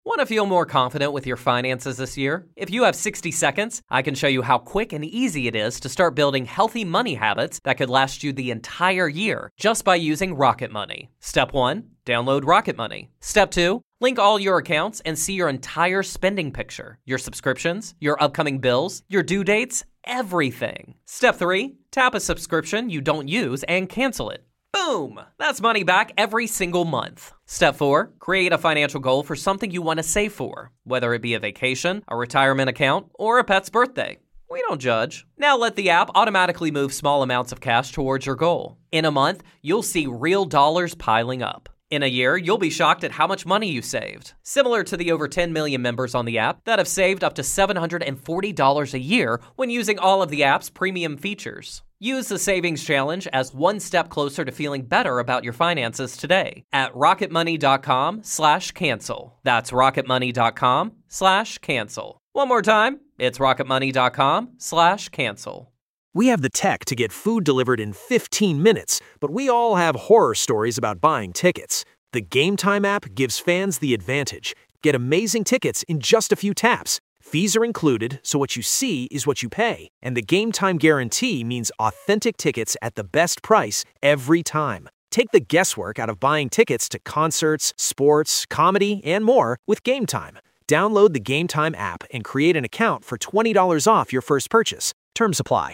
Want to feel more confident with your finances this year? If you have 60 seconds, I can show you how quick and easy it is to start building healthy money habits that could last you the entire year just by using Rocket Money. Step 1, download Rocket Money. Step 2, link all your accounts and see your entire spending picture, your subscriptions, your upcoming bills, your due dates, everything. Step 3, tap a subscription you don't use and cancel it. Boom! That's money back every single month. Step 4, create a financial goal for something you want to save for, whether it be a vacation, a retirement account, or a pet's birthday. We don't judge. Now let the app automatically move small amounts of cash towards your goal. In a month, you'll see real dollars piling up. In a year, you'll be shocked at how much money you saved. Similar to the over 10 million members on the app that have saved up to $740 a year when using all of the app's premium features. Use the Savings Challenge as one step closer to feeling better about your finances today at rocketmoney.com/cancel. That's rocketmoney.com/cancel. One more time, it's rocketmoney.com/cancel. We have the tech to get food delivered in 15 minutes, but we all have horror stories about buying tickets. The Game Time app gives fans the advantage. Get amazing tickets in just a few taps. Fees are included, so what you see is what you pay. And the Game Time guarantee means authentic tickets at the best price every time. Take the guesswork out of buying tickets to concerts, sports, comedy, and more with Game Time. Download the Game Time app and create an account for $20 off your first purchase. Terms apply.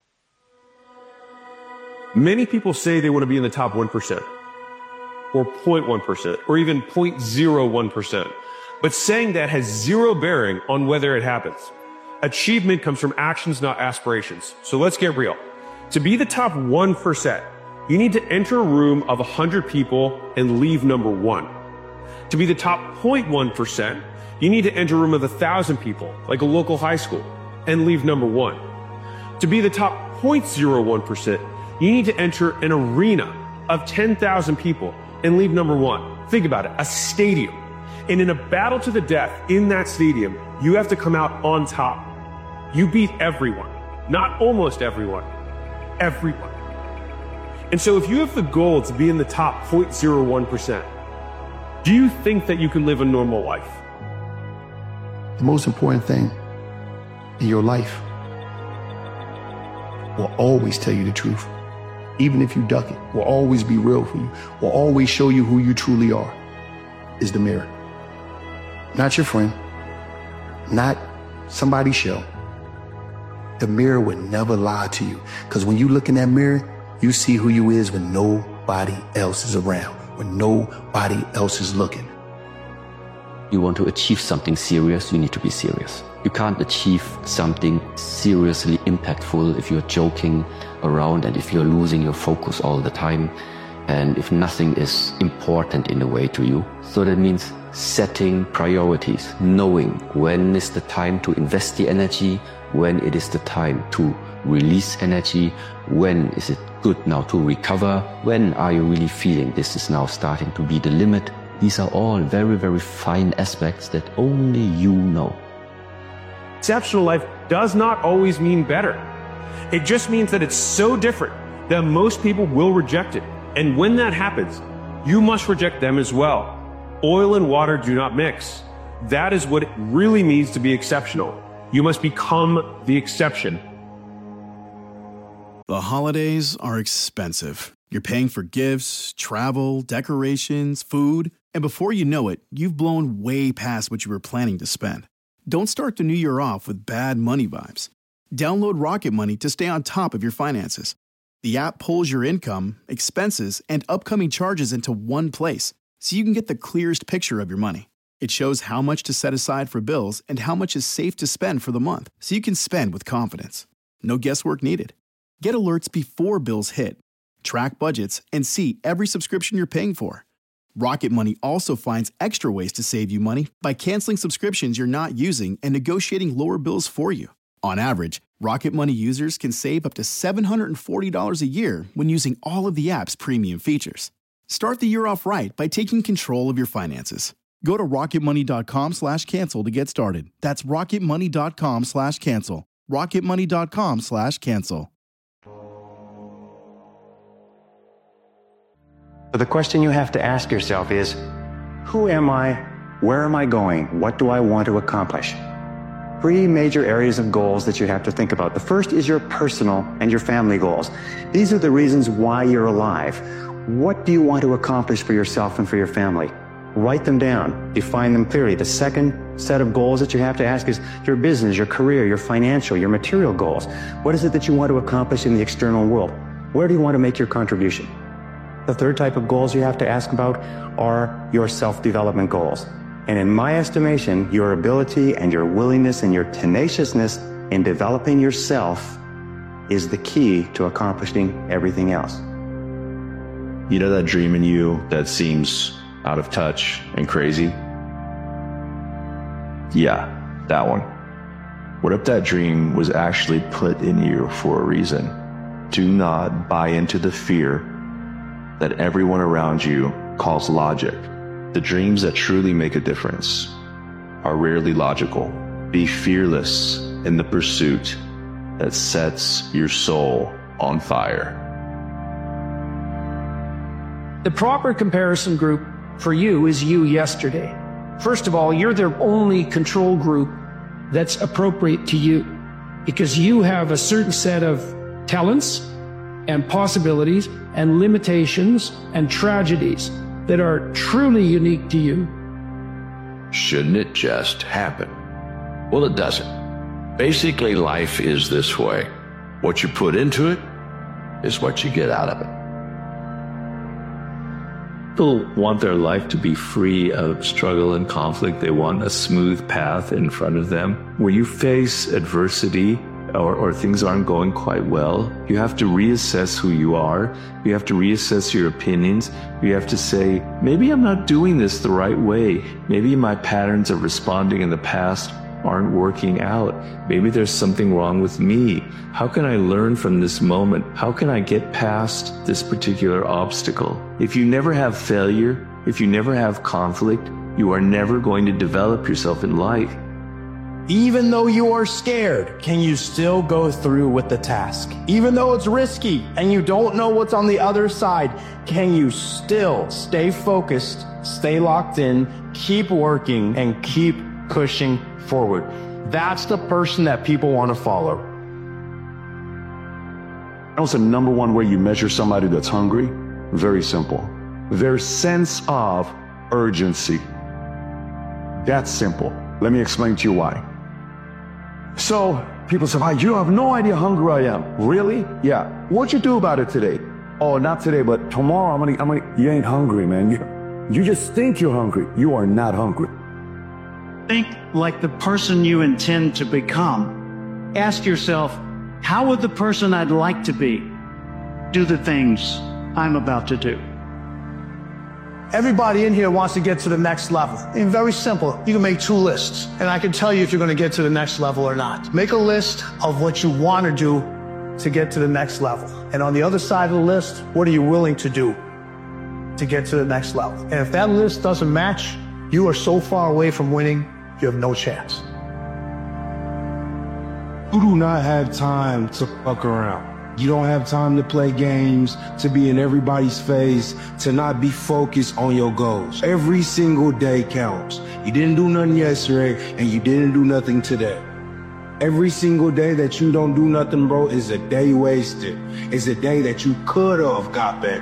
Many people say they want to be in the top 1%, or 0.1%, or even 0.01%. But saying that has zero bearing on whether it happens. Achievement comes from actions, not aspirations. So let's get real. To be the top 1%, you need to enter a room of 100 people and leave number 1. To be the top 0.1%, you need to enter a room of 1,000 people, like a local high school, and leave number 1. To be the top 0.01%, you need to enter an arena of 10,000 people and leave number 1. Think about it, a stadium. And in a battle to the death in that stadium, you have to come out on top. You beat everyone, not almost everyone, everyone. And so if you have the goal to be in the top 0.01%, do you think that you can live a normal life? The most important thing in your life will always tell you the truth. Even if you duck it, will always be real for you, will always show you who you truly are, is the mirror. Not your friend, not somebody's show. The mirror would never lie to you. Because when you look in that mirror, you see who you is when nobody else is around, when nobody else is looking. You want to achieve something serious, you need to be serious. You can't achieve something seriously impactful if you're joking around and if you're losing your focus all the time and if nothing is important in a way to you. So that means setting priorities, knowing when is the time to invest the energy, when it is the time to release energy, when is it good now to recover, when are you really feeling this is now starting to be the limit. These are all very, very fine aspects that only you know. Exceptional life does not always mean better. It just means that it's so different that most people will reject it. And when that happens, you must reject them as well. Oil and water do not mix. That is what it really means to be exceptional. You must become the exception. The holidays are expensive. You're paying for gifts, travel, decorations, food, and before you know it, you've blown way past what you were planning to spend. Don't start the new year off with bad money vibes. Download Rocket Money to stay on top of your finances. The app pulls your income, expenses, and upcoming charges into one place, so you can get the clearest picture of your money. It shows how much to set aside for bills and how much is safe to spend for the month, so you can spend with confidence. No guesswork needed. Get alerts before bills hit. Track budgets and see every subscription you're paying for. Rocket Money also finds extra ways to save you money by canceling subscriptions you're not using and negotiating lower bills for you. On average, Rocket Money users can save up to $740 a year when using all of the app's premium features. Start the year off right by taking control of your finances. Go to rocketmoney.com/cancel to get started. That's rocketmoney.com/cancel. rocketmoney.com/cancel. But the question you have to ask yourself is, who am I Where am I going? What do I want to accomplish? 3 major areas of goals that you have to think about. The first is your personal and your family goals. These are the reasons why you're alive. What do you want to accomplish for yourself and for your family? Write them down, define them clearly. The second set of goals that you have to ask is your business, your career, your financial, your material goals. What is it that you want to accomplish in the external world? Where do you want to make your contribution? The third type of goals you have to ask about are your self-development goals. And in my estimation, your ability and your willingness and your tenaciousness in developing yourself is the key to accomplishing everything else. You know that dream in you that seems out of touch and crazy? Yeah, that one. What if that dream was actually put in you for a reason? Do not buy into the fear that everyone around you calls logic. The dreams that truly make a difference are rarely logical. Be fearless in the pursuit that sets your soul on fire. The proper comparison group for you is you yesterday. First of all, you're the only control group that's appropriate to you because you have a certain set of talents and possibilities and limitations and tragedies that are truly unique to you. Shouldn't it just happen? Well, it doesn't. Basically, life is this way. What you put into it is what you get out of it. People want their life to be free of struggle and conflict. They want a smooth path in front of them. When you face adversity or things aren't going quite well, you have to reassess who you are. You have to reassess your opinions. You have to say, maybe I'm not doing this the right way. Maybe my patterns of responding in the past aren't working out. Maybe there's something wrong with me. How can I learn from this moment? How can I get past this particular obstacle? If you never have failure, if you never have conflict, you are never going to develop yourself in life. Even though you are scared, can you still go through with the task? Even though it's risky and you don't know what's on the other side, can you still stay focused, stay locked in, keep working, and keep pushing forward? That's the person that people want to follow. What's the number one way you measure somebody that's hungry? Very simple. Their sense of urgency. That's simple. Let me explain to you why. So people say, you have no idea how hungry I am. Really? Yeah. What'd you do about it today? Oh, not today, but tomorrow I'm gonna, you ain't hungry, man. You just think you're hungry. You are not hungry. Think like the person you intend to become. Ask yourself, how would the person I'd like to be do the things I'm about to do? Everybody in here wants to get to the next level. And very simple. You can make 2 lists, and I can tell you if you're going to get to the next level or not. Make a list of what you want to do to get to the next level. And on the other side of the list, what are you willing to do to get to the next level? And if that list doesn't match, you are so far away from winning, you have no chance. You do not have time to fuck around. You don't have time to play games, to be in everybody's face, to not be focused on your goals. Every single day counts. You didn't do nothing yesterday, and you didn't do nothing today. Every single day that you don't do nothing, bro, is a day wasted. It's a day that you could have got better.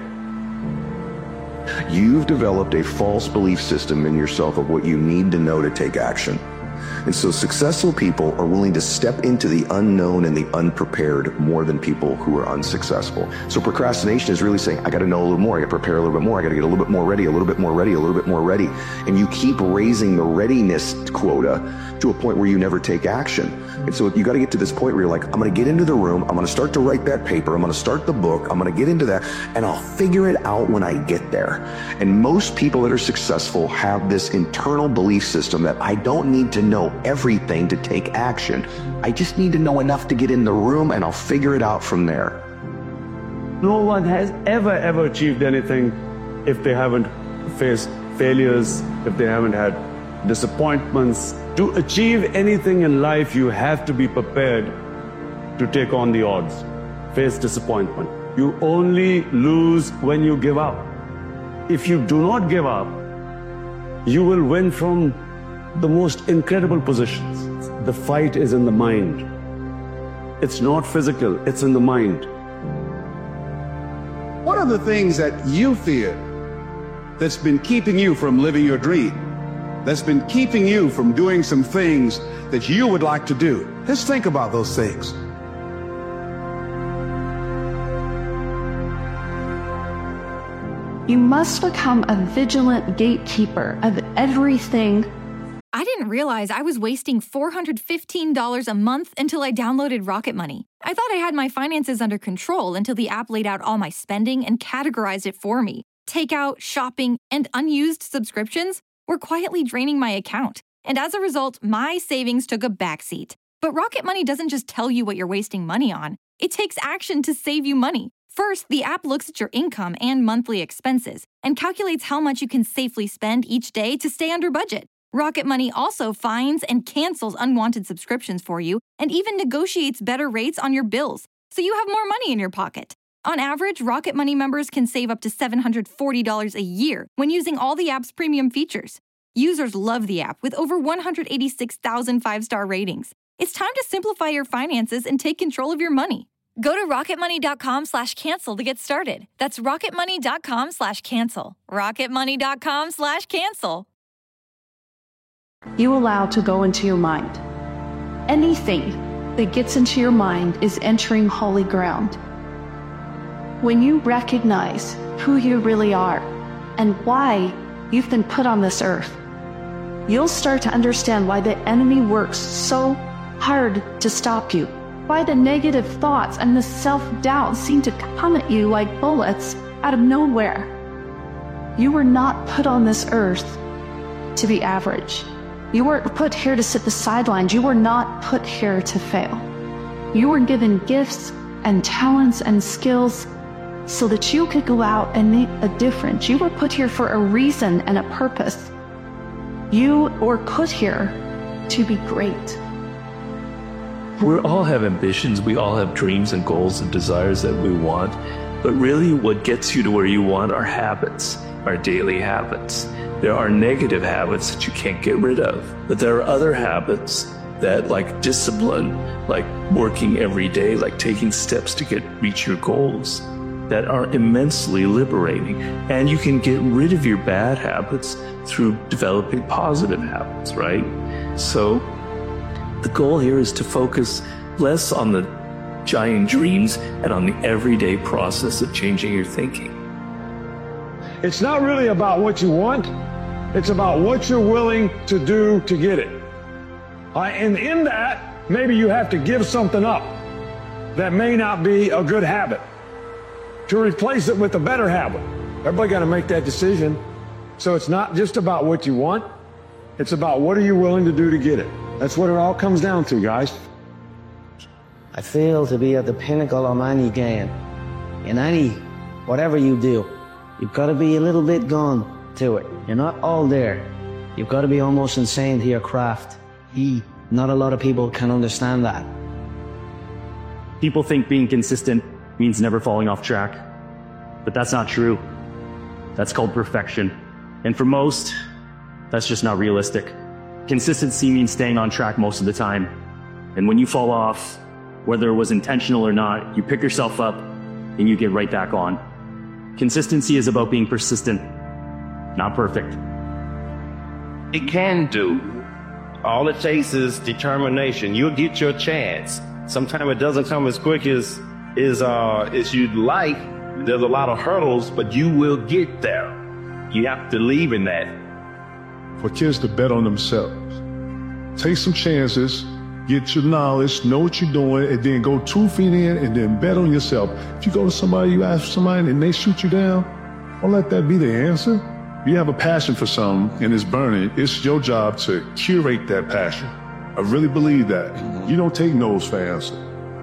You've developed a false belief system in yourself of what you need to know to take action. And so successful people are willing to step into the unknown and the unprepared more than people who are unsuccessful. So procrastination is really saying, I got to know a little more. I got to prepare a little bit more. I got to get a little bit more ready, a little bit more ready, a little bit more ready. And you keep raising the readiness quota to a point where you never take action. And so you got to get to this point where you're like, I'm going to get into the room. I'm going to start to write that paper. I'm going to start the book. I'm going to get into that, and I'll figure it out when I get there. And most people that are successful have this internal belief system that I don't need to know everything to take action. I just need to know enough to get in the room, and I'll figure it out from there. No one has ever achieved anything if they haven't faced failures, if they haven't had disappointments. To achieve anything in life, you have to be prepared to take on the odds, face disappointment. You only lose when you give up. If you do not give up, you will win from the most incredible positions. The fight is in the mind. It's not physical, it's in the mind. What are the things that you fear that's been keeping you from living your dream? That's been keeping you from doing some things that you would like to do? Let's think about those things. You must become a vigilant gatekeeper of everything. I didn't realize I was wasting $415 a month until I downloaded Rocket Money. I thought I had my finances under control until the app laid out all my spending and categorized it for me. Takeout, shopping, and unused subscriptions were quietly draining my account. And as a result, my savings took a backseat. But Rocket Money doesn't just tell you what you're wasting money on. It takes action to save you money. First, the app looks at your income and monthly expenses and calculates how much you can safely spend each day to stay under budget. Rocket Money also finds and cancels unwanted subscriptions for you and even negotiates better rates on your bills, so you have more money in your pocket. On average, Rocket Money members can save up to $740 a year when using all the app's premium features. Users love the app with over 186,000 five-star ratings. It's time to simplify your finances and take control of your money. Go to rocketmoney.com/cancel to get started. That's rocketmoney.com/cancel. rocketmoney.com/cancel. You allow to go into your mind. Anything that gets into your mind is entering holy ground. When you recognize who you really are and why you've been put on this earth, you'll start to understand why the enemy works so hard to stop you, why the negative thoughts and the self-doubt seem to come at you like bullets out of nowhere. You were not put on this earth to be average. You weren't put here to sit the sidelines. You were not put here to fail. You were given gifts and talents and skills so that you could go out and make a difference. You were put here for a reason and a purpose. You were put here to be great. We all have ambitions, we all have dreams and goals and desires that we want, but really what gets you to where you want are habits, our daily habits. There are negative habits that you can't get rid of, but there are other habits that, like discipline, like working every day, like taking steps to reach your goals, that are immensely liberating. And you can get rid of your bad habits through developing positive habits, right? So the goal here is to focus less on the giant dreams and on the everyday process of changing your thinking. It's not really about what you want. It's about what you're willing to do to get it. And in that, maybe you have to give something up that may not be a good habit to replace it with a better habit. Everybody got to make that decision. So it's not just about what you want. It's about what are you willing to do to get it. That's what it all comes down to, guys. I feel to be at the pinnacle of any game. In whatever you do, you've got to be a little bit gone to it. You're not all there. You've got to be almost insane to your craft. Not a lot of people can understand that. People think being consistent means never falling off track, but that's not true. That's called perfection. And for most, that's just not realistic. Consistency means staying on track most of the time. And when you fall off, whether it was intentional or not, you pick yourself up and you get right back on. Consistency is about being persistent, not perfect. It can do. All it takes is determination. You'll get your chance. Sometimes it doesn't come as quick as you'd like. There's a lot of hurdles, but you will get there. You have to believe in that. For kids to bet on themselves. Take some chances, get your knowledge, know what you're doing, and then go 2 feet in and then bet on yourself. If you go to somebody, you ask somebody and they shoot you down, don't let that be the answer. You have a passion for something and it's burning. It's your job to curate that passion. I really believe that. You don't take no's for answer.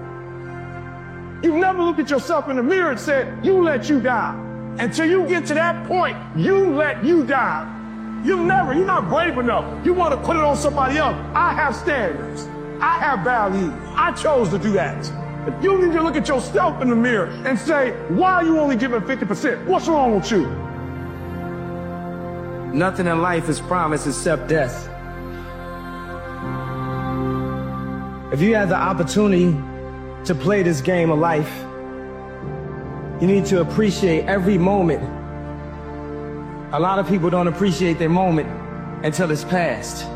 You never look at yourself in the mirror and said, you let you down. Until you get to that point, you let you down. You're not brave enough. You want to put it on somebody else. I have standards. I have values. I chose to do that. If you need to look at yourself in the mirror and say, why are you only giving 50%? What's wrong with you? Nothing in life is promised except death. If you have the opportunity to play this game of life, you need to appreciate every moment. A lot of people don't appreciate their moment until it's past.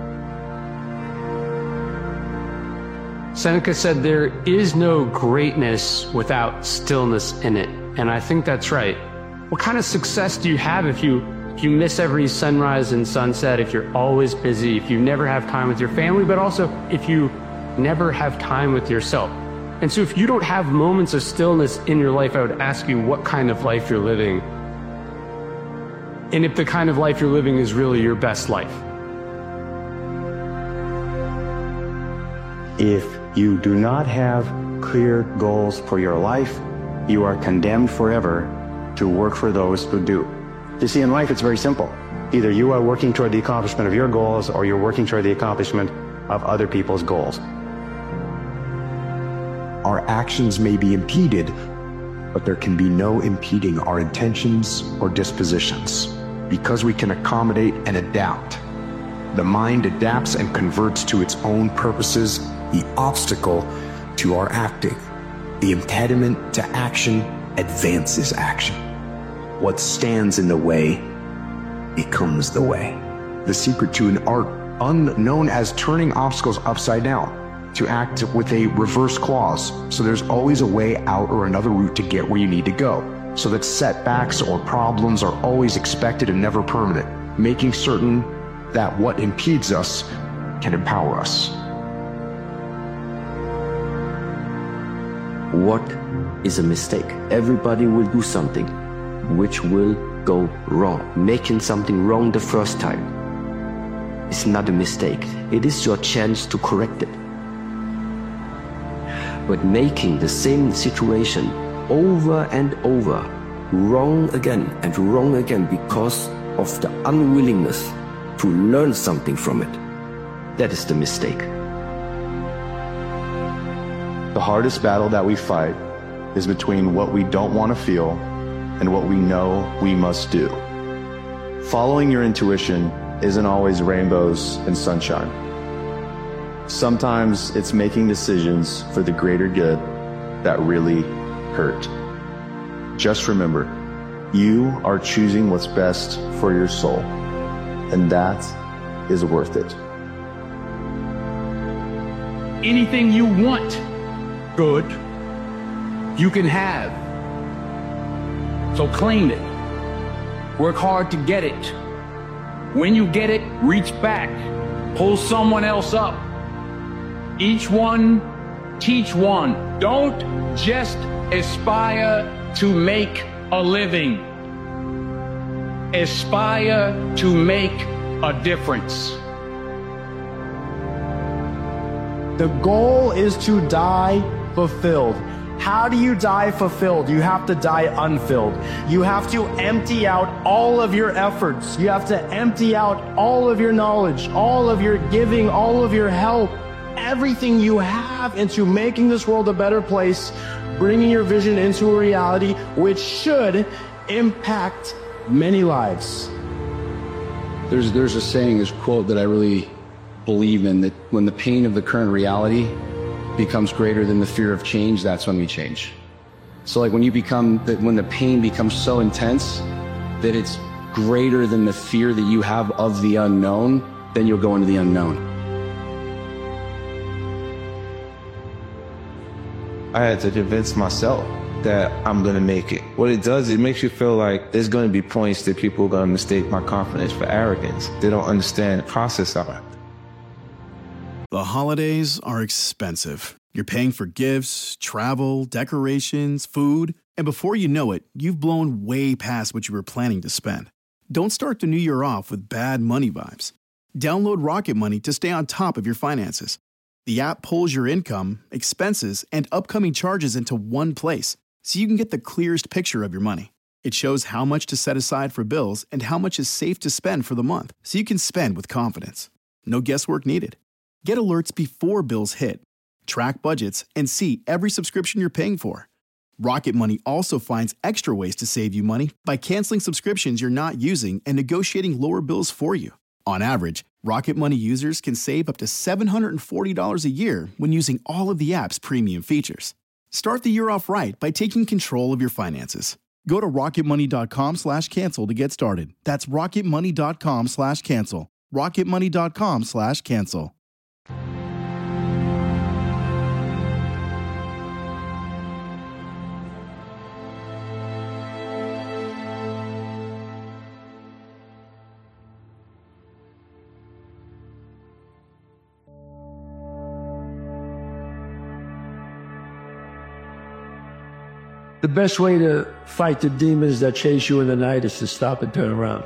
Seneca said there is no greatness without stillness in it, and I think that's right. What kind of success do you have if you miss every sunrise and sunset, if you're always busy, if you never have time with your family, but also if you never have time with yourself? And so if you don't have moments of stillness in your life, I would ask you what kind of life you're living, and if the kind of life you're living is really your best life. If you do not have clear goals for your life, you are condemned forever to work for those who do. You see, in life, it's very simple. Either you are working toward the accomplishment of your goals, or you're working toward the accomplishment of other people's goals. Our actions may be impeded, but there can be no impeding our intentions or dispositions, because we can accommodate and adapt. The mind adapts and converts to its own purposes the obstacle to our acting. The impediment to action advances action. What stands in the way becomes the way. The secret to an art unknown as turning obstacles upside down, to act with a reverse clause, so there's always a way out or another route to get where you need to go, so that setbacks or problems are always expected and never permanent, making certain that what impedes us can empower us. What is a mistake? Everybody will do something which will go wrong. Making something wrong the first time is not a mistake. It is your chance to correct it. But making the same situation over and over, wrong again and wrong again because of the unwillingness to learn something from it, that is the mistake. The hardest battle that we fight is between what we don't want to feel and what we know we must do. Following your intuition isn't always rainbows and sunshine. Sometimes it's making decisions for the greater good that really hurt. Just remember, you are choosing what's best for your soul, and that is worth it. Anything you want, good, you can have. So claim it. Work hard to get it. When you get it, reach back. Pull someone else up. Each one, teach one. Don't just aspire to make a living. Aspire to make a difference. The goal is to die fulfilled. How do you die fulfilled? You have to die unfilled. You have to empty out all of your efforts. You have to empty out all of your knowledge, all of your giving, all of your help, everything you have into making this world a better place, bringing your vision into a reality which should impact many lives. There's a saying, this quote that I really believe in, that when the pain of the current reality becomes greater than the fear of change, that's when we change. So like when the pain becomes so intense that it's greater than the fear that you have of the unknown, then you'll go into the unknown. I had to convince myself that I'm gonna make it. What it does, it makes you feel like there's gonna be points that people are gonna mistake my confidence for arrogance. They don't understand the process of it. The holidays are expensive. You're paying for gifts, travel, decorations, food, and before you know it, you've blown way past what you were planning to spend. Don't start the new year off with bad money vibes. Download Rocket Money to stay on top of your finances. The app pulls your income, expenses, and upcoming charges into one place, so you can get the clearest picture of your money. It shows how much to set aside for bills and how much is safe to spend for the month, so you can spend with confidence. No guesswork needed. Get alerts before bills hit, track budgets, and see every subscription you're paying for. Rocket Money also finds extra ways to save you money by canceling subscriptions you're not using and negotiating lower bills for you. On average, Rocket Money users can save up to $740 a year when using all of the app's premium features. Start the year off right by taking control of your finances. Go to rocketmoney.com/cancel to get started. That's rocketmoney.com/cancel. rocketmoney.com/cancel. The best way to fight the demons that chase you in the night is to stop and turn around.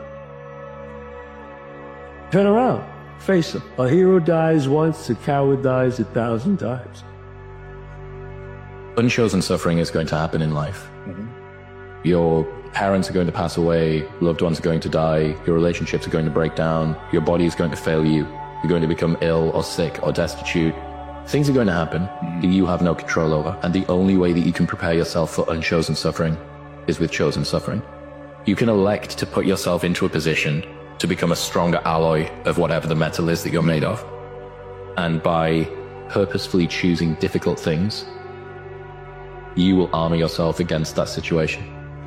Turn around. Face them. A hero dies once, a coward dies 1,000 times. Unchosen suffering is going to happen in life. Your parents are going to pass away, loved ones are going to die, your relationships are going to break down, your body is going to fail you, you're going to become ill or sick or destitute. Things are going to happen that you have no control over, and the only way that you can prepare yourself for unchosen suffering is with chosen suffering. You can elect to put yourself into a position to become a stronger alloy of whatever the metal is that you're made of. And by purposefully choosing difficult things, you will armor yourself against that situation.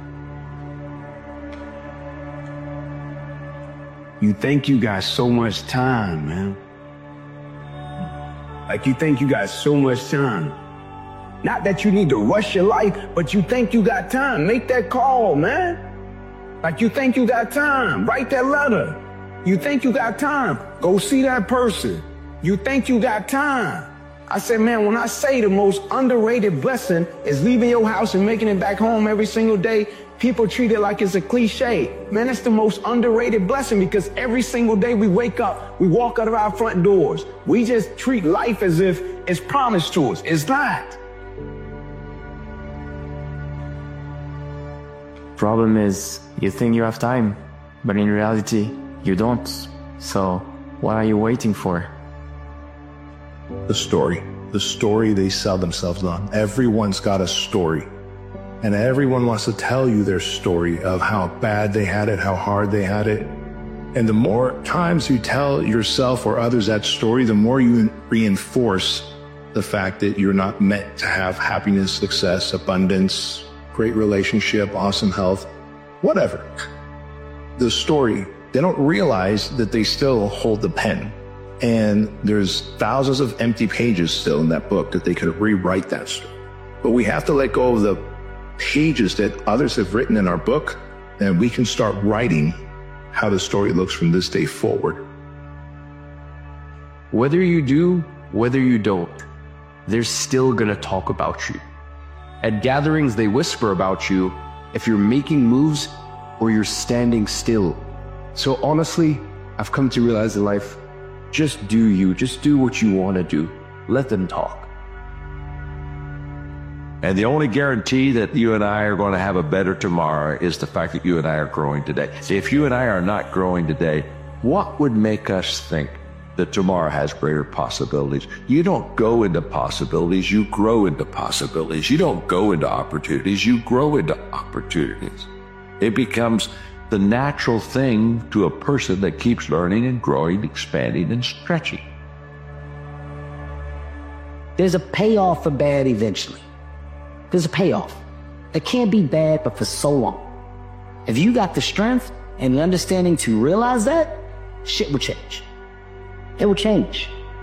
You think you got so much time, man. Like you think you got so much time. Not that you need to rush your life, but you think you got time. Make that call, man. Like you think you got time. Write that letter. You think you got time. Go see that person. You think you got time. I said, man, when I say the most underrated blessing is leaving your house and making it back home every single day, people treat it like it's a cliche. Man, it's the most underrated blessing because every single day we wake up, we walk out of our front doors. We just treat life as if it's promised to us. It's not. Problem is, you think you have time, but in reality, you don't. So, what are you waiting for? The story they sell themselves on. Everyone's got a story. And everyone wants to tell you their story of how bad they had it, how hard they had it. And the more times you tell yourself or others that story, the more you reinforce the fact that you're not meant to have happiness, success, abundance, great relationship, awesome health, whatever. The story, they don't realize that they still hold the pen. And there's thousands of empty pages still in that book that they could rewrite that story. But we have to let go of the pages that others have written in our book, and we can start writing how the story looks from this day forward. Whether you do, whether you don't, they're still gonna talk about you. At gatherings, they whisper about you if you're making moves or you're standing still. So honestly, I've come to realize in life, just do you, just do what you want to do. Let them talk. And the only guarantee that you and I are going to have a better tomorrow is the fact that you and I are growing today. If you and I are not growing today, what would make us think that tomorrow has greater possibilities? You don't go into possibilities, you grow into possibilities. You don't go into opportunities, you grow into opportunities. It becomes the natural thing to a person that keeps learning and growing, expanding and stretching. There's a payoff for bad eventually. There's a payoff. It can't be bad, but for so long. If you got the strength and the understanding to realize that, shit will change. It will change.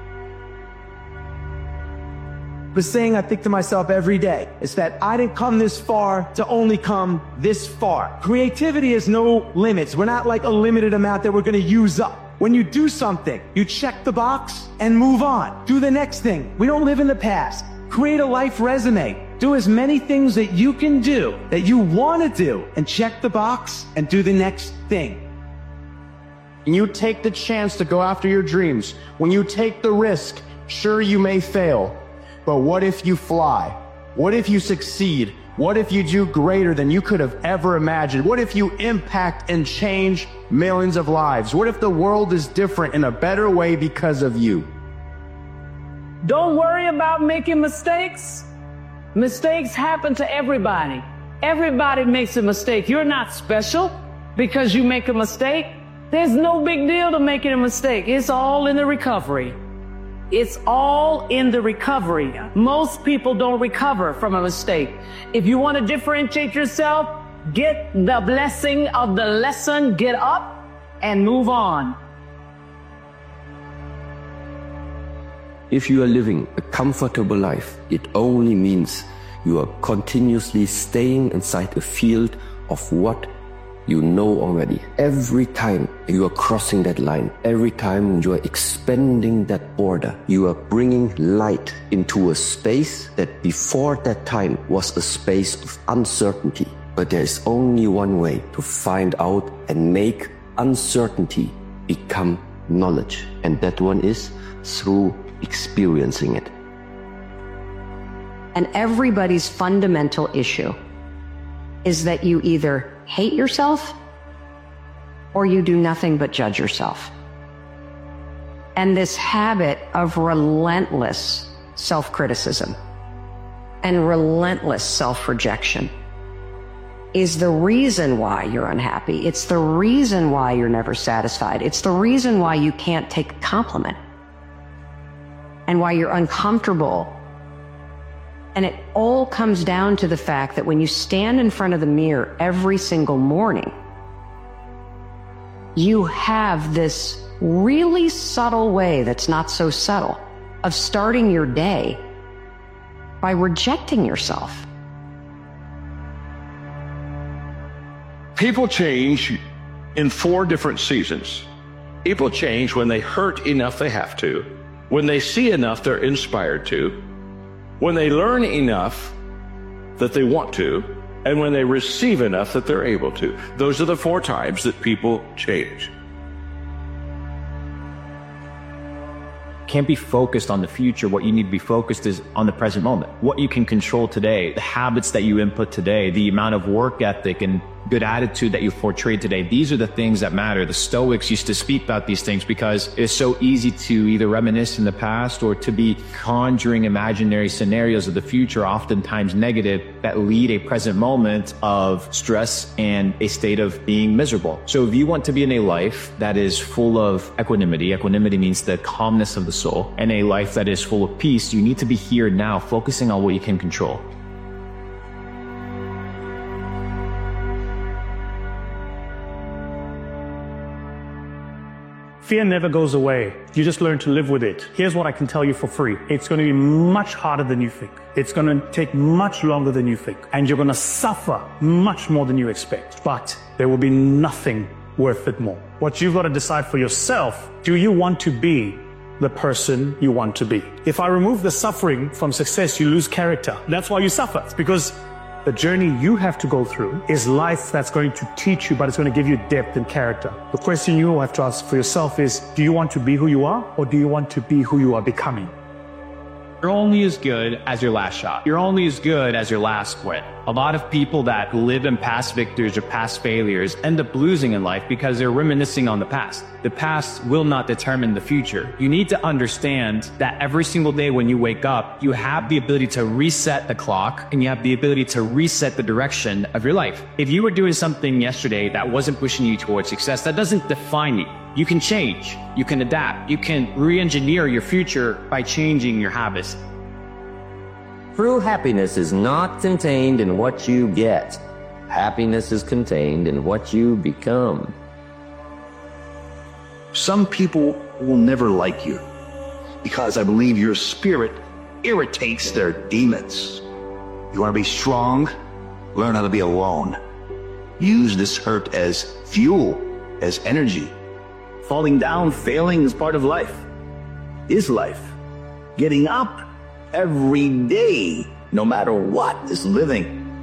The saying I think to myself every day is that I didn't come this far to only come this far. Creativity has no limits. We're not like a limited amount that we're gonna use up. When you do something, you check the box and move on. Do the next thing. We don't live in the past. Create a life resume. Do as many things that you can do, that you want to do, and check the box and do the next thing. When you take the chance to go after your dreams, when you take the risk, sure, you may fail, but what if you fly? What if you succeed? What if you do greater than you could have ever imagined? What if you impact and change millions of lives? What if the world is different in a better way because of you? Don't worry about making mistakes. Mistakes happen to everybody. Everybody makes a mistake. You're not special because you make a mistake. There's no big deal to making a mistake. It's all in the recovery. It's all in the recovery. Most people don't recover from a mistake. If you want to differentiate yourself, get the blessing of the lesson, get up and move on. If you are living a comfortable life, it only means you are continuously staying inside a field of what you know already. Every time you are crossing that line, every time you are expanding that border, you are bringing light into a space that before that time was a space of uncertainty. But there is only one way to find out and make uncertainty become knowledge. And that one is through experiencing it. And everybody's fundamental issue is that you either hate yourself or you do nothing but judge yourself. And this habit of relentless self-criticism and relentless self-rejection is the reason why you're unhappy. It's the reason why you're never satisfied. It's the reason why you can't take a compliment and why you're uncomfortable. And it all comes down to the fact that when you stand in front of the mirror every single morning, you have this really subtle way that's not so subtle of starting your day by rejecting yourself. People change in 4 different seasons. People change when they hurt enough they have to, when they see enough they're inspired to, when they learn enough that they want to, and when they receive enough that they're able to. Those are the 4 times that people change. Can't be focused on the future. What you need to be focused is on the present moment. What you can control today, the habits that you input today, the amount of work ethic and good attitude that you portray today. These are the things that matter. The Stoics used to speak about these things because it's so easy to either reminisce in the past or to be conjuring imaginary scenarios of the future, oftentimes negative, that lead a present moment of stress and a state of being miserable. So if you want to be in a life that is full of equanimity, equanimity means the calmness of the soul, and a life that is full of peace, you need to be here now, focusing on what you can control. Fear never goes away. You just learn to live with it. Here's what I can tell you for free. It's going to be much harder than you think. It's going to take much longer than you think. And you're going to suffer much more than you expect. But there will be nothing worth it more. What you've got to decide for yourself, do you want to be the person you want to be? If I remove the suffering from success, you lose character. That's why you suffer. It's because the journey you have to go through is life that's going to teach you, but it's going to give you depth and character. The question you have to ask for yourself is, do you want to be who you are, or do you want to be who you are becoming? You're only as good as your last shot. You're only as good as your last quit. A lot of people that live in past victories or past failures end up losing in life because they're reminiscing on the past. The past will not determine the future. You need to understand that every single day when you wake up, you have the ability to reset the clock and you have the ability to reset the direction of your life. If you were doing something yesterday that wasn't pushing you towards success, that doesn't define you. You can change, you can adapt, you can re-engineer your future by changing your habits. True happiness is not contained in what you get. Happiness is contained in what you become. Some people will never like you because I believe your spirit irritates their demons. You want to be strong? Learn how to be alone. Use this hurt as fuel, as energy. Falling down, failing is part of life. Is life. Getting up every day, no matter what, is living.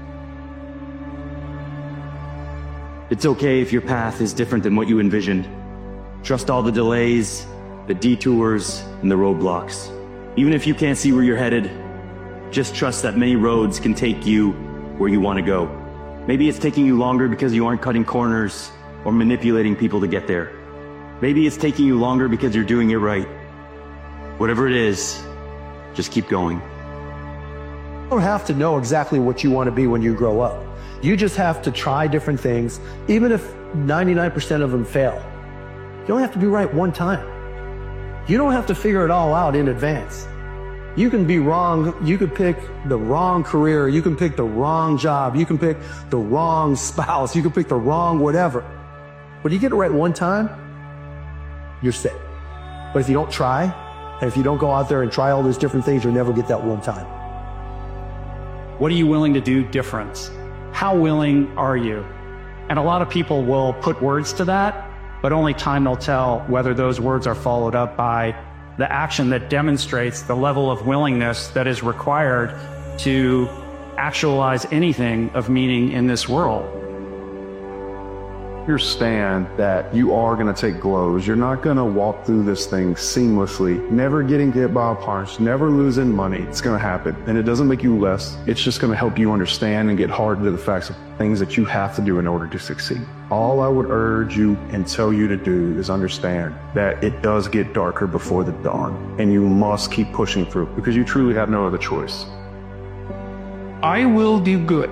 It's okay if your path is different than what you envisioned. Trust all the delays, the detours, and the roadblocks. Even if you can't see where you're headed, just trust that many roads can take you where you want to go. Maybe it's taking you longer because you aren't cutting corners or manipulating people to get there. Maybe it's taking you longer because you're doing it right. Whatever it is, just keep going. don't have to know exactly what you want to be when you grow up. You just have to try different things, even if 99% of them fail. You only have to be right one time. You don't have to figure it all out in advance. You can be wrong. You could pick the wrong career. You can pick the wrong job. You can pick the wrong spouse. You can pick the wrong whatever. But you get it right one time, you're set. But if you don't try, and if you don't go out there and try all those different things, you'll never get that one time. What are you willing to do different? How willing are you? And a lot of people will put words to that, but only time will tell whether those words are followed up by the action that demonstrates the level of willingness that is required to actualize anything of meaning in this world. Understand that you are going to take blows. You're not going to walk through this thing seamlessly, never getting hit by a punch, never losing money. It's going to happen. And it doesn't make you less. It's just going to help you understand and get hardened to the facts of things that you have to do in order to succeed. All I would urge you and tell you to do is understand that it does get darker before the dawn, and you must keep pushing through because you truly have no other choice. I will do good,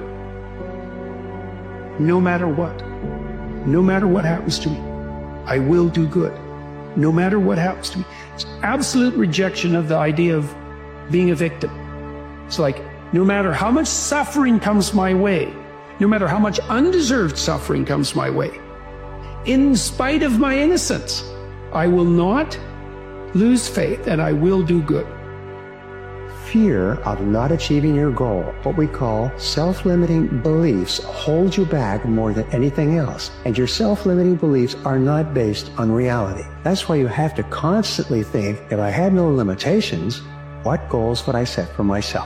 no matter what. No matter what happens to me, I will do good, no matter what happens to me. It's absolute rejection of the idea of being a victim. It's like, no matter how much suffering comes my way, no matter how much undeserved suffering comes my way, in spite of my innocence, I will not lose faith and I will do good. Fear of not achieving your goal, what we call self-limiting beliefs, hold you back more than anything else. And your self-limiting beliefs are not based on reality. That's why you have to constantly think, if I had no limitations, what goals would I set for myself?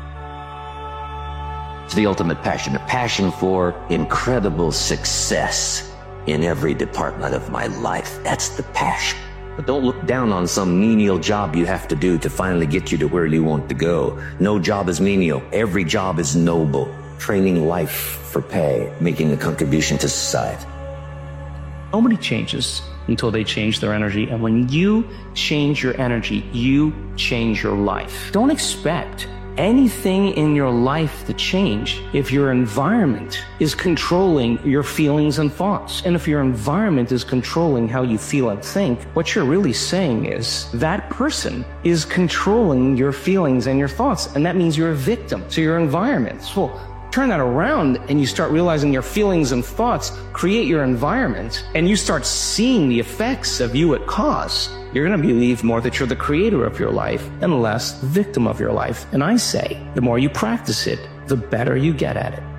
It's the ultimate passion, a passion for incredible success in every department of my life. That's the passion. But don't look down on some menial job you have to do to finally get you to where you want to go. No job is menial. Every job is noble. Training life for pay, making a contribution to society. Nobody changes until they change their energy. And when you change your energy, you change your life. Don't expect anything in your life to change if your environment is controlling your feelings and thoughts. And if your environment is controlling how you feel and think, what you're really saying is that person is controlling your feelings and your thoughts. And that means you're a victim to your environment. So turn that around and you start realizing your feelings and thoughts create your environment, and you start seeing the effects of you at cause. You're going to believe more that you're the creator of your life and less the victim of your life. And I say, the more you practice it, the better you get at it.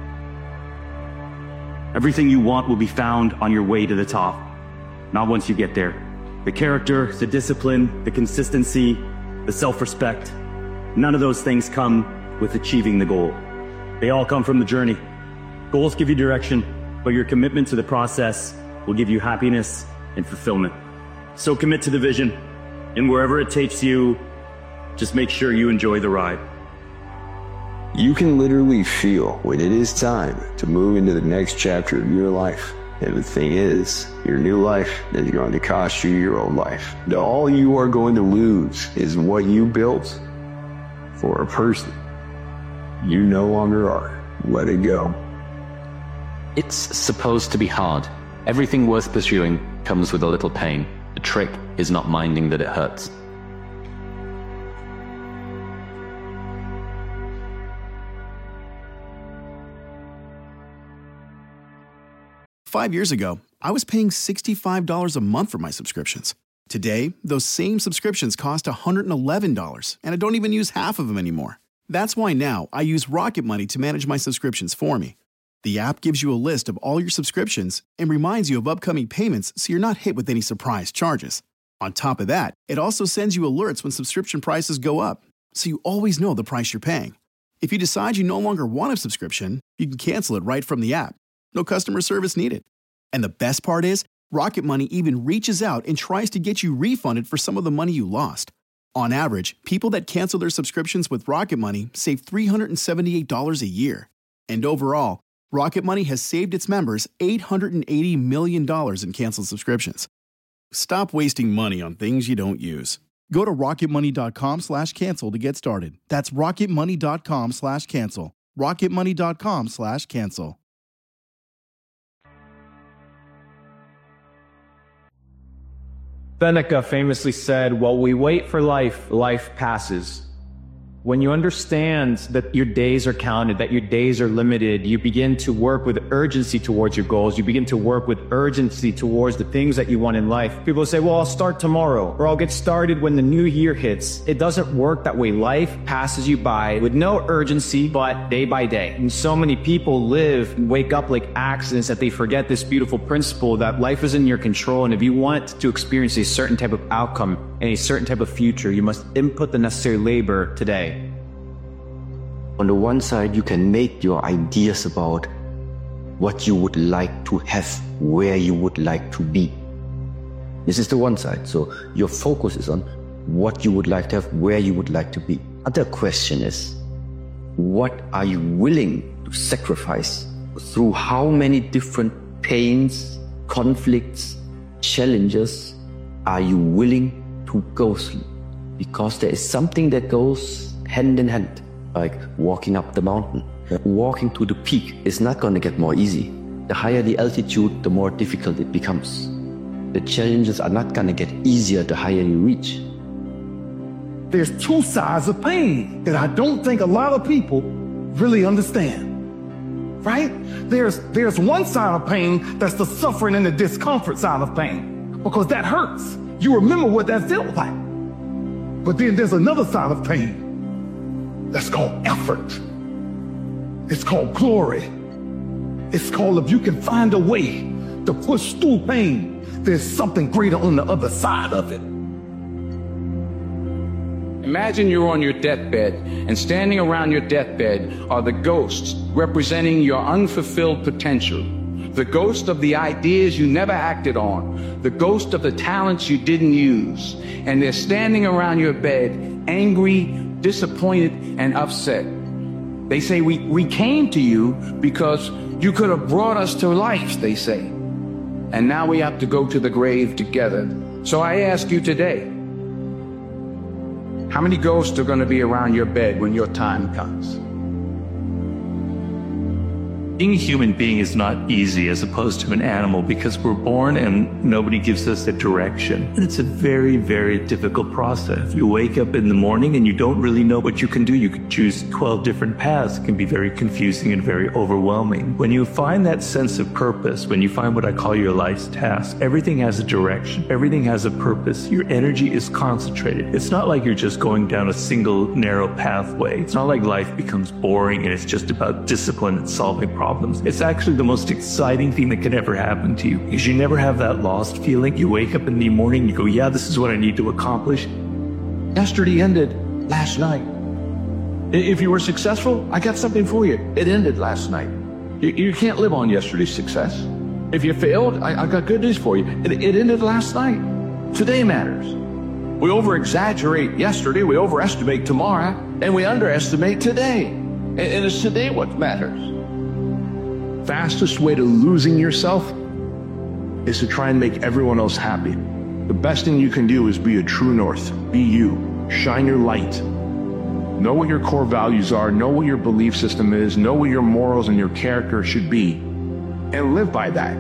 Everything you want will be found on your way to the top, not once you get there. The character, the discipline, the consistency, the self-respect, none of those things come with achieving the goal. They all come from the journey. Goals give you direction, but your commitment to the process will give you happiness and fulfillment. So commit to the vision, and wherever it takes you, just make sure you enjoy the ride. You can literally feel when it is time to move into the next chapter of your life. And the thing is, your new life is going to cost you your old life. All you are going to lose is what you built for a person you no longer are. Let it go. It's supposed to be hard. Everything worth pursuing comes with a little pain. The trick is not minding that it hurts. Five years ago, I was paying $65 a month for my subscriptions. Today, those same subscriptions cost $111, and I don't even use half of them anymore. That's why now I use Rocket Money to manage my subscriptions for me. The app gives you a list of all your subscriptions and reminds you of upcoming payments so you're not hit with any surprise charges. On top of that, it also sends you alerts when subscription prices go up, so you always know the price you're paying. If you decide you no longer want a subscription, you can cancel it right from the app. No customer service needed. And the best part is, Rocket Money even reaches out and tries to get you refunded for some of the money you lost. On average, people that cancel their subscriptions with Rocket Money save $378 a year. And overall, Rocket Money has saved its members $880 million in canceled subscriptions. Stop wasting money on things you don't use. Go to rocketmoney.com/cancel to get started. That's rocketmoney.com/cancel. rocketmoney.com/cancel. Seneca famously said, while we wait for life, life passes. When you understand that your days are counted, that your days are limited, you begin to work with urgency towards your goals. You begin to work with urgency towards the things that you want in life. People say, well, I'll start tomorrow, or I'll get started when the new year hits. It doesn't work that way. Life passes you by with no urgency, but day by day. And so many people live and wake up like accidents that they forget this beautiful principle that life is in your control. And if you want to experience a certain type of outcome and a certain type of future, you must input the necessary labor today. On the one side, you can make your ideas about what you would like to have, where you would like to be. This is the one side. So your focus is on what you would like to have, where you would like to be. Other question is, what are you willing to sacrifice? Through how many different pains, conflicts, challenges are you willing to go through? Because there is something that goes hand in hand. Like walking up the mountain. Walking to the peak is not going to get more easy. The higher the altitude, the more difficult it becomes. The challenges are not going to get easier the higher you reach. There's two sides of pain that I don't think a lot of people really understand. Right? There's one side of pain that's the suffering and the discomfort side of pain. Because that hurts. You remember what that feels like. But then there's another side of pain. That's called effort. It's called glory. It's called, if you can find a way to push through pain, there's something greater on the other side of it. Imagine you're on your deathbed, and standing around your deathbed are the ghosts representing your unfulfilled potential. The ghost of the ideas you never acted on. The ghost of the talents you didn't use. And they're standing around your bed, angry, disappointed, and upset. They say, we came to you because you could have brought us to life, they say. And now we have to go to the grave together. So I ask you today, how many ghosts are going to be around your bed when your time comes? Being a human being is not easy as opposed to an animal because we're born and nobody gives us a direction. And it's a very, very difficult process. You wake up in the morning and you don't really know what you can do. You could choose 12 different paths. It can be very confusing and very overwhelming. When you find that sense of purpose, when you find what I call your life's task, everything has a direction. Everything has a purpose. Your energy is concentrated. It's not like you're just going down a single narrow pathway. It's not like life becomes boring and it's just about discipline and solving problems. It's actually the most exciting thing that can ever happen to you because you never have that lost feeling. You wake up in the morning, you go, yeah, this is what I need to accomplish. Yesterday ended last night. If you were successful, I got something for you. It ended last night. You can't live on yesterday's success. If you failed, I got good news for you. It ended last night. Today matters. We over-exaggerate yesterday, we overestimate tomorrow, and we underestimate today. And it's today what matters. Fastest way to losing yourself is to try and make everyone else happy. The best thing you can do is be a true north. Be you. Shine your light. Know what your core values are. Know what your belief system is. Know what your morals and your character should be. And live by that.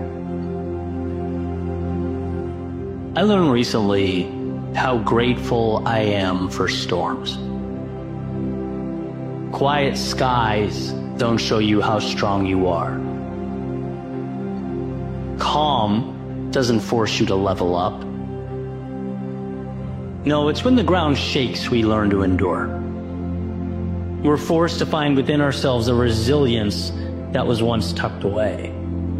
I learned recently how grateful I am for storms. Quiet skies don't show you how strong you are. Calm doesn't force you to level up. No, it's when the ground shakes we learn to endure. We're forced to find within ourselves a resilience that was once tucked away.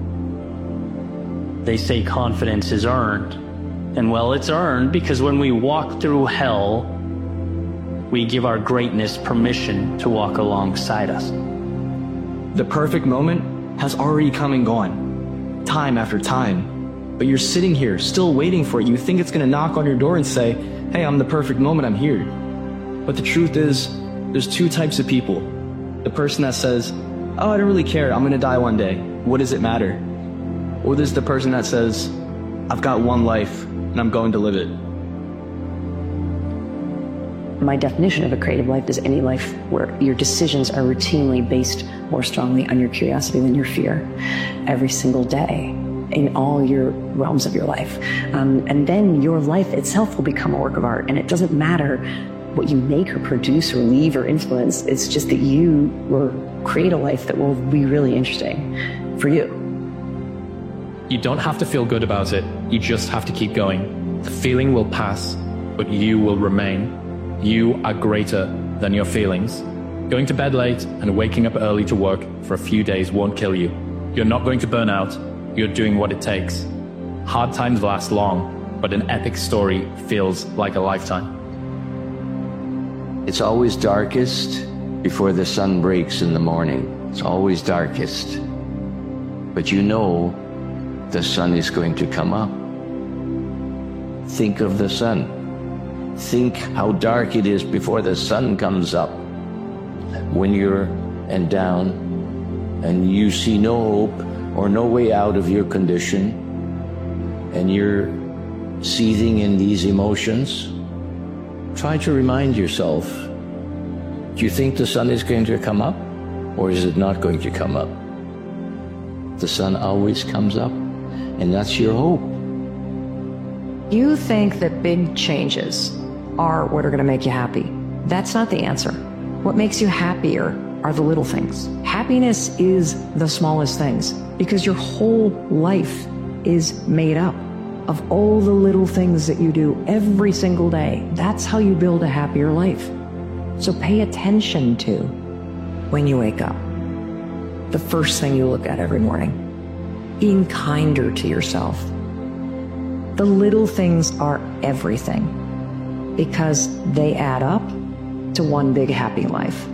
They say confidence is earned. And well, it's earned because when we walk through hell, we give our greatness permission to walk alongside us. The perfect moment has already come and gone, time after time. But you're sitting here, still waiting for it. You think it's gonna knock on your door and say, hey, I'm the perfect moment, I'm here. But the truth is, there's two types of people. The person that says, oh, I don't really care, I'm gonna die one day. What does it matter? Or there's the person that says, I've got one life, and I'm going to live it. my definition of a creative life is any life where your decisions are routinely based more strongly on your curiosity than your fear every single day in all your realms of your life. And then your life itself will become a work of art. And it doesn't matter what you make or produce or leave or influence. It's just that you will create a life that will be really interesting for you. You don't have to feel good about it. You just have to keep going. The feeling will pass, but you will remain. You are greater than your feelings. Going to bed late and waking up early to work for a few days won't kill you. You're not going to burn out. You're doing what it takes. Hard times last long, but an epic story feels like a lifetime. It's always darkest before the sun breaks in the morning. It's always darkest. But you know the sun is going to come up. Think of the sun. Think how dark it is before the sun comes up. When you're down and you see no hope or no way out of your condition and you're seething in these emotions, try to remind yourself, do you think the sun is going to come up or is it not going to come up? The sun always comes up, and that's your hope. You think that big changes are what are going to make you happy. That's not the answer. What makes you happier are the little things. Happiness is the smallest things because your whole life is made up of all the little things that you do every single day. That's how you build a happier life. So pay attention to when you wake up. The first thing you look at every morning. Being kinder to yourself. The little things are everything because they add up to one big happy life.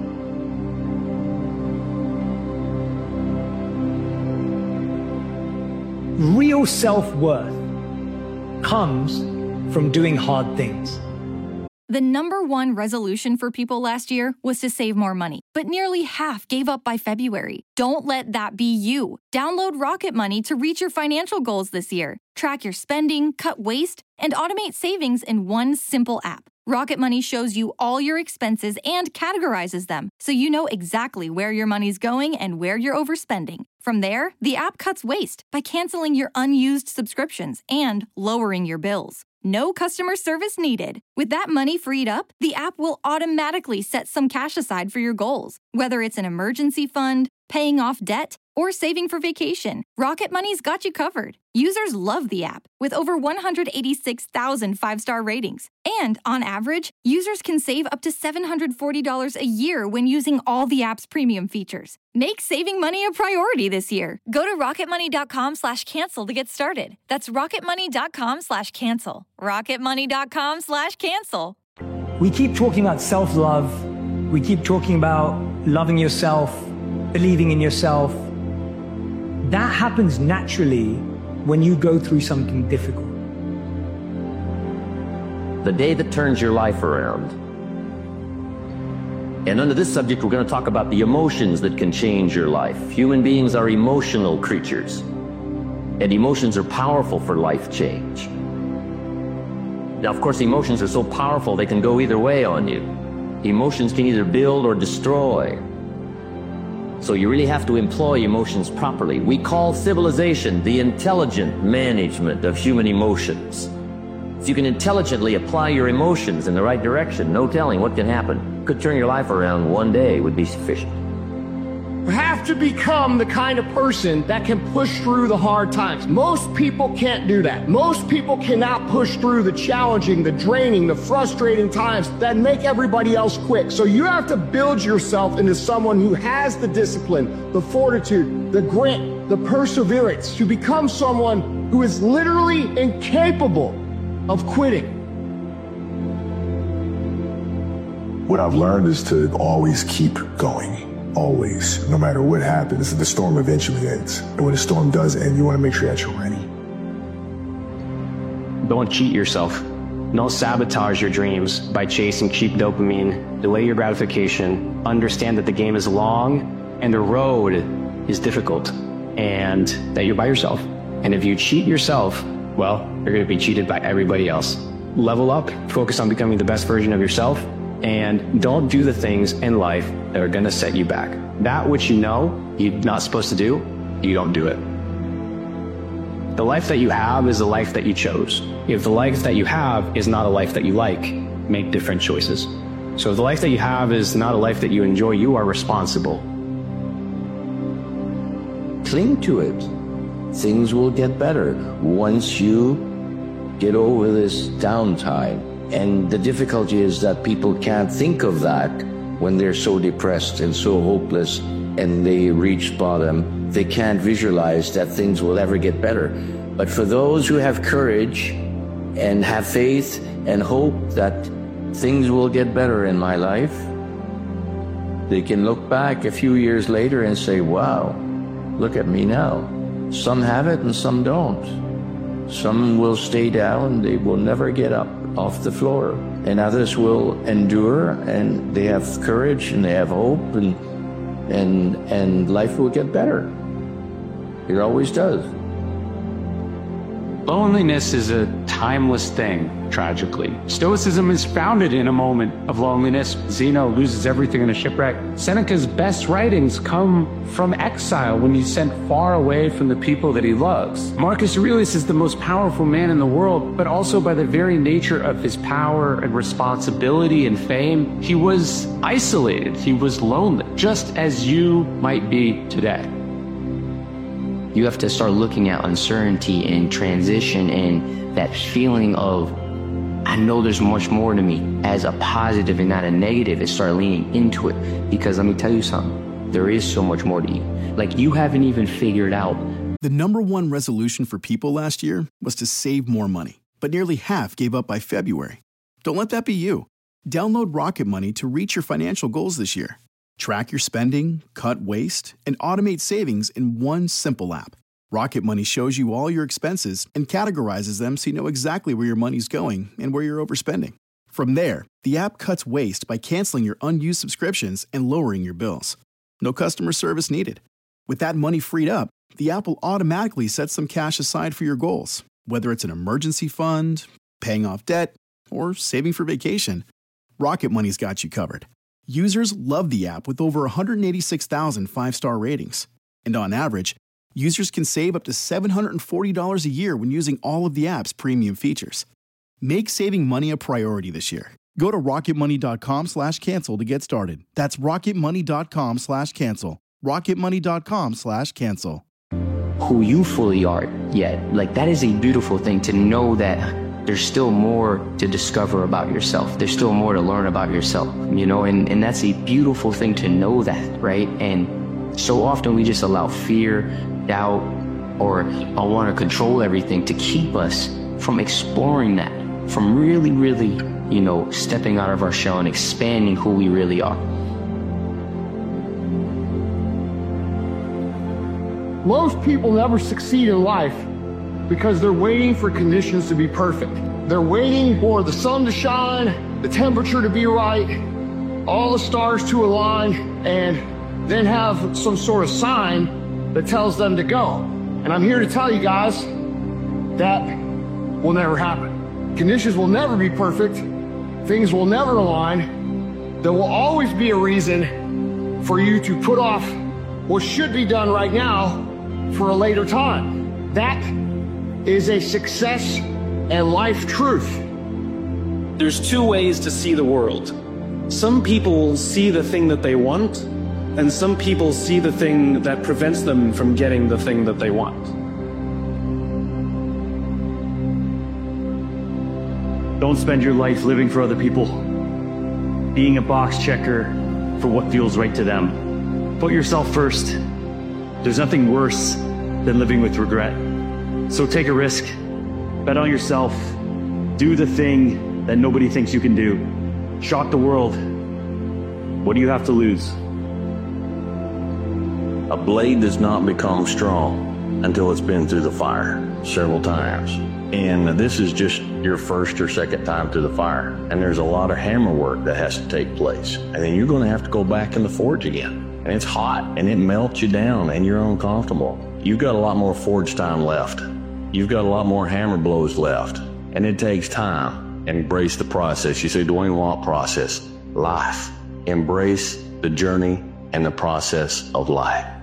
Real self-worth comes from doing hard things. The #1 resolution for people last year was to save more money, but nearly half gave up by February. Don't let that be you. Download Rocket Money to reach your financial goals this year. Track your spending, cut waste, and automate savings in one simple app. Rocket Money shows you all your expenses and categorizes them, so you know exactly where your money's going and where you're overspending. From there, the app cuts waste by canceling your unused subscriptions and lowering your bills. No customer service needed. With that money freed up, the app will automatically set some cash aside for your goals, whether it's an emergency fund, paying off debt, or saving for vacation. Rocket Money's got you covered. Users love the app, with over 186,000 five-star ratings. And on average, users can save up to $740 a year when using all the app's premium features. Make saving money a priority this year. Go to rocketmoney.com/cancel to get started. That's rocketmoney.com/cancel. rocketmoney.com/cancel. We keep talking about self-love. We keep talking about loving yourself, believing in yourself. That happens naturally when you go through something difficult. The day that turns your life around. And under this subject, we're going to talk about the emotions that can change your life. Human beings are emotional creatures, and emotions are powerful for life change. Now, of course, emotions are so powerful they can go either way on you. Emotions can either build or destroy. So you really have to employ emotions properly. We call civilization the intelligent management of human emotions. If you can intelligently apply your emotions in the right direction, no telling what can happen. Could turn your life around one day would be sufficient. You have to become the kind of person that can push through the hard times. Most people can't do that. Most people cannot push through the challenging, the draining, the frustrating times that make everybody else quit. So you have to build yourself into someone who has the discipline, the fortitude, the grit, the perseverance to become someone who is literally incapable of quitting. What I've learned is to always keep going. Always. No matter what happens, the storm eventually ends. And when the storm does end, you want to make sure that you're ready. Don't cheat yourself. Don't sabotage your dreams by chasing cheap dopamine. Delay your gratification. Understand that the game is long and the road is difficult and that you're by yourself. And if you cheat yourself, well, you're going to be cheated by everybody else. level up, focus on becoming the best version of yourself, and don't do the things in life that are going to set you back. That which you know you're not supposed to do, you don't do it. The life that you have is the life that you chose. If the life that you have is not a life that you like, make different choices. So if the life that you have is not a life that you enjoy, you are responsible. Cling to it. Things will get better once you get over this downtime. And the difficulty is that people can't think of that when they're so depressed and so hopeless and they reach bottom. They can't visualize that things will ever get better. But for those who have courage and have faith and hope that things will get better in my life, they can look back a few years later and say, wow, look at me now. Some have it and some don't. Some will stay down, they will never get up off the floor. And others will endure, and they have courage and they have hope, and life will get better. It always does. Loneliness is a timeless thing, tragically. Stoicism is founded in a moment of loneliness. Zeno loses everything in a shipwreck. Seneca's best writings come from exile when he's sent far away from the people that he loves. Marcus Aurelius is the most powerful man in the world, but also by the very nature of his power and responsibility and fame, he was isolated, he was lonely, just as you might be today. You have to start looking at uncertainty and transition and that feeling of, I know there's much more to me, as a positive and not a negative, and start leaning into it. Because let me tell you something, there is so much more to you. Like, you haven't even figured out. The #1 resolution for people last year was to save more money, but nearly half gave up by February. Don't let that be you. Download Rocket Money to reach your financial goals this year. Track your spending, cut waste, and automate savings in one simple app. Rocket Money shows you all your expenses and categorizes them so you know exactly where your money's going and where you're overspending. From there, the app cuts waste by canceling your unused subscriptions and lowering your bills. No customer service needed. With that money freed up, the app will automatically set some cash aside for your goals, whether it's an emergency fund, paying off debt, or saving for vacation. Rocket Money's got you covered. Users love the app with over 186,000 five-star ratings. And on average, users can save up to $740 a year when using all of the app's premium features. Make saving money a priority this year. Go to rocketmoney.com/cancel to get started. That's rocketmoney.com/cancel. rocketmoney.com/cancel. Who you fully are yet. Like, that is a beautiful thing to know that there's still more to discover about yourself. There's still more to learn about yourself, you know, and that's a beautiful thing to know that, right? And so often we just allow fear, doubt, or I want to control everything to keep us from exploring that, from really, really, you know, stepping out of our shell and expanding who we really are. Most people never succeed in life because they're waiting for conditions to be perfect. They're waiting for the sun to shine, the temperature to be right, all the stars to align, and then have some sort of sign that tells them to go. And I'm here to tell you guys that will never happen. Conditions will never be perfect. Things will never align. There will always be a reason for you to put off what should be done right now for a later time. That is a success and life truth. There's two ways to see the world. Some people will see the thing that they want, and some people see the thing that prevents them from getting the thing that they want. Don't spend your life living for other people, being a box checker for what feels right to them. Put yourself first. There's nothing worse than living with regret. So take a risk, bet on yourself, do the thing that nobody thinks you can do. Shock the world. What do you have to lose? A blade does not become strong until it's been through the fire several times. And this is just your first or second time through the fire. And there's a lot of hammer work that has to take place. And then you're going to have to go back in the forge again. And it's hot and it melts you down and you're uncomfortable. You've got a lot more forge time left. You've got a lot more hammer blows left. And it takes time. Embrace the process. You say, Dwayne, what process? Life. Embrace the journey and the process of life.